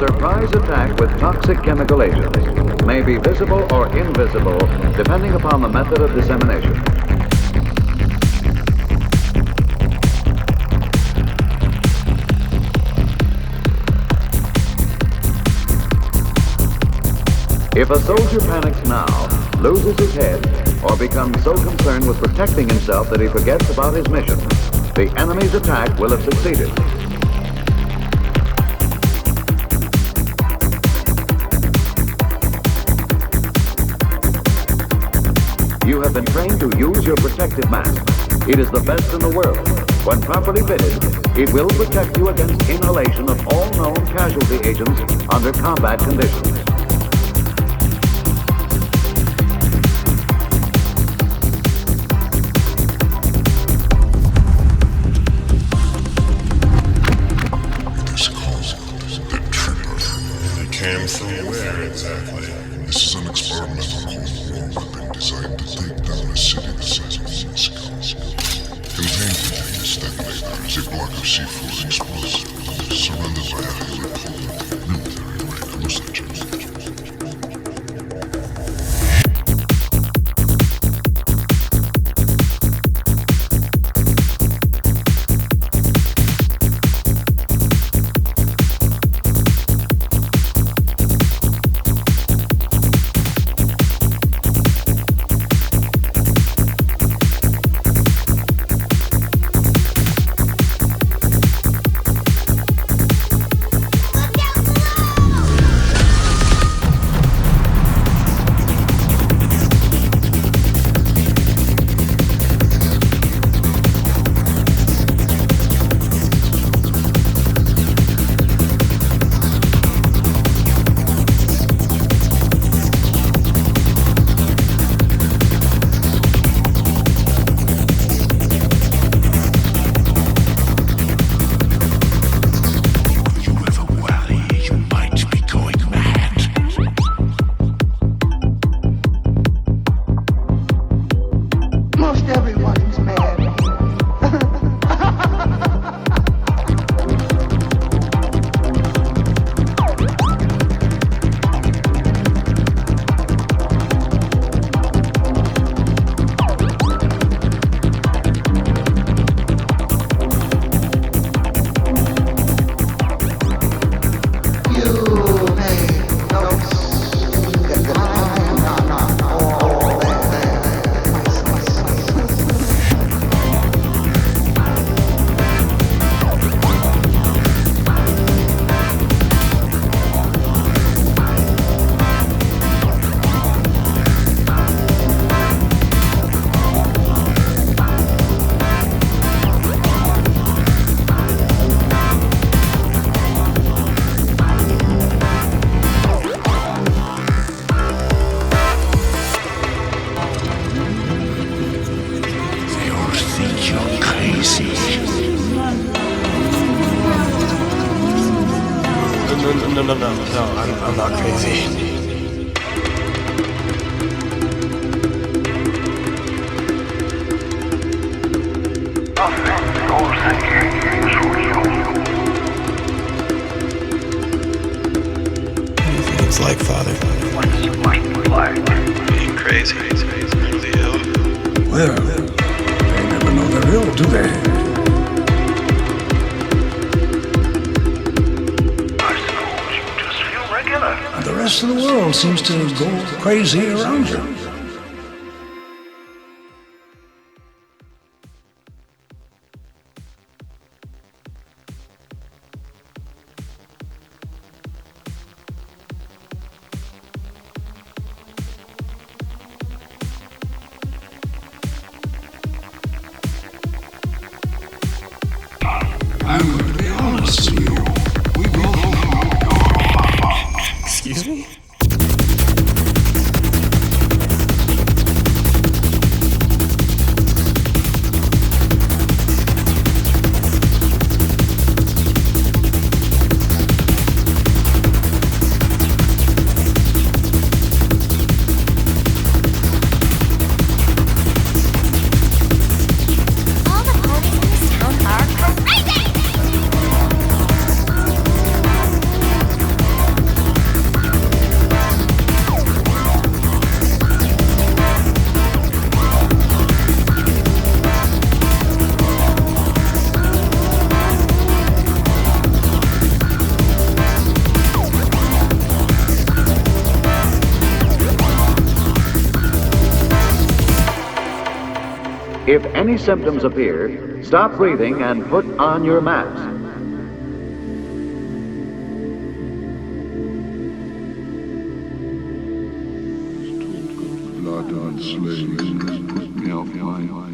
surprise attack with toxic chemical agents may be visible or invisible depending upon the method of dissemination. If a soldier panics now, loses his head, or becomes so concerned with protecting himself that he forgets about his mission, the enemy's attack will have succeeded. You have been trained to use your protective mask. It is the best in the world. When properly fitted, it will protect you against inhalation of all known casualty agents under combat conditions. Came from where exactly? This is an experimental Cold War weapon designed to take down a city the size of Moscow. Contained contains detonators, a block of C4 explosive, surrounded by a highly potent military-grade hallucinogen. No, I'm not crazy. What do you think it's like, Father? What's like? Being crazy. Really ill. Well, they never know they're ill, do they? And the rest of the world seems to go crazy around you. I'm going to be honest with you. We both know you're fucked. Excuse me? If any symptoms appear, stop breathing and put on your mask. Blood on slaves, put me off my